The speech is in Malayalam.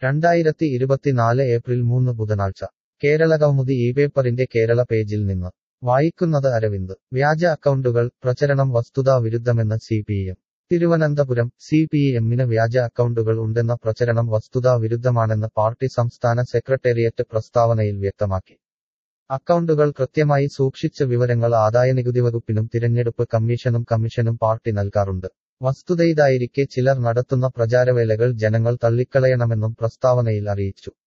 2024 ഏപ്രിൽ 3 ബുധനാഴ്ച കേരളകൗമുദി പേപ്പറിന്റെ കേരള പേജിൽ നിന്ന് വായിക്കുന്നത് അരവിന്ദ്. വ്യാജ അക്കൗണ്ടുകൾ പ്രചരണം വസ്തുതാ വിരുദ്ധമെന്ന് CPM. തിരുവനന്തപുരം. CPMന് വ്യാജ അക്കൗണ്ടുകൾ ഉണ്ടെന്ന പ്രചരണം വസ്തുതാ വിരുദ്ധമാണെന്ന് പാർട്ടി സംസ്ഥാന സെക്രട്ടേറിയറ്റ് പ്രസ്താവനയിൽ വ്യക്തമാക്കി. അക്കൗണ്ടുകൾ കൃത്യമായി സൂക്ഷിച്ച് വിവരങ്ങൾ ആദായനികുതി വകുപ്പിനും തിരഞ്ഞെടുപ്പ് കമ്മീഷനും പാർട്ടി നൽകാറുണ്ട്. വസ്തുതയിതായിരിക്കെ ചിലർ നടത്തുന്ന പ്രചാരവേലകൾ ജനങ്ങൾ തള്ളിക്കളയണമെന്നും പ്രസ്താവനയിൽ അറിയിച്ചു.